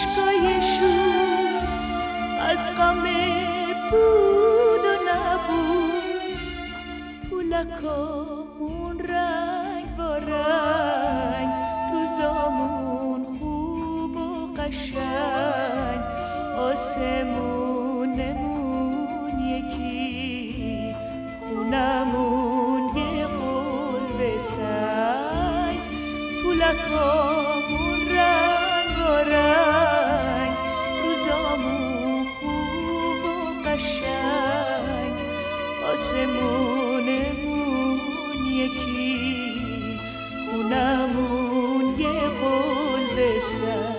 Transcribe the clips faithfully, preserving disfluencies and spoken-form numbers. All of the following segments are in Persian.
اشکای شور از غم بود و نبود، پولکامون رنگ با رنگ، روزامون خوب و قشنگ، آسمونمون یکی، خونمون یه قلب سنگ، پولکامون رنگ با رنگ، روزامون خوب و قشنگ، آسمونمون یکی، خونمون یه قلب سنگ.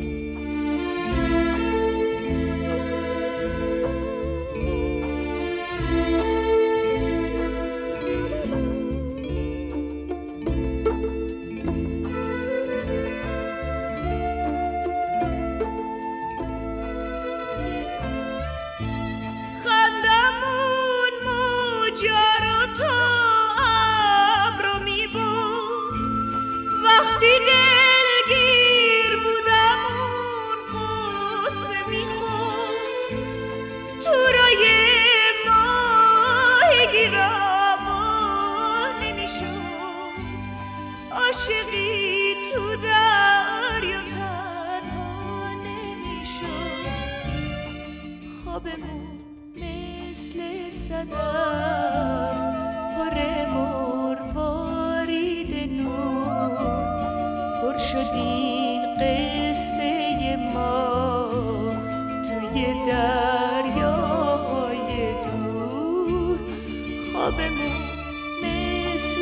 عاشقی تو دریا تنها نمیشد، خوابمون مثل صدف پر مروارید نور، پر شد این قصه ما توی دریاهای دور، خوابمون مثل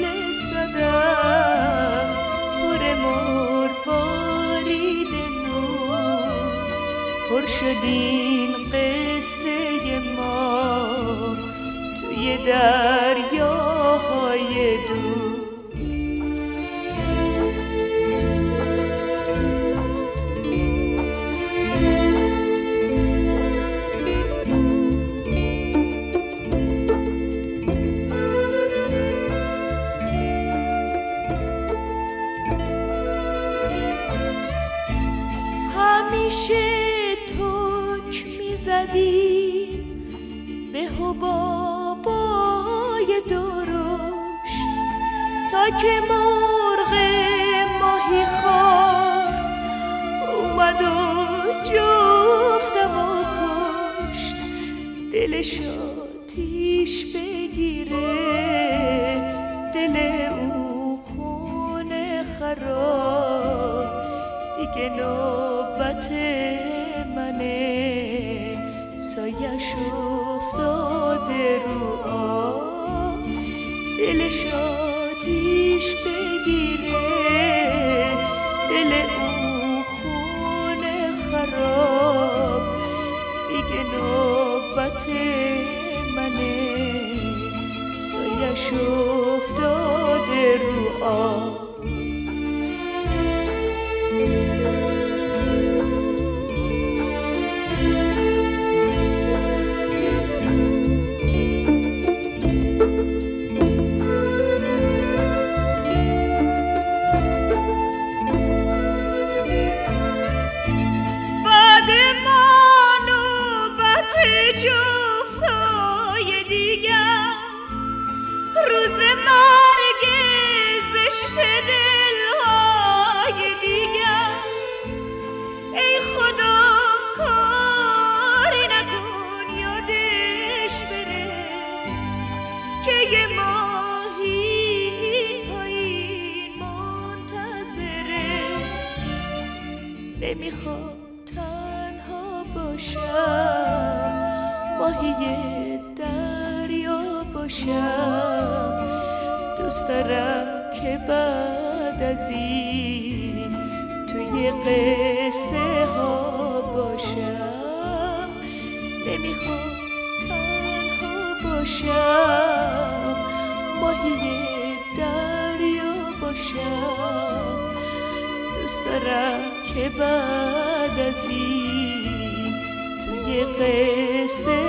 صدف مروارید نور، پر شد این قصه ما توی دریاهای دور. همیشه توک میزدی به حبابای درشت، تا که مرغ ماهی خوار اومد و جفتم و کشت، دلش آتیش بگیره، دل او خونه خراب، دیگه نوبت منه، سایش افتاده رو آب، دلش آتیش بگیره، دل او خونه خراب، دیگه نوبت منه، سایش افتاده رو آب. روز مرگ زشت دلهای دیگه است، ای خدا کاری نکن یادش بره، که یه ماهی پایین منتظره، نمیخوام تنها باشم، ماهی دریا باشم، دوست دارم که بعد از این توی قصه ها باشم، نمیخوام تنها باشم، ماهی دریا باشم، دوست دارم که بعد از این توی قصه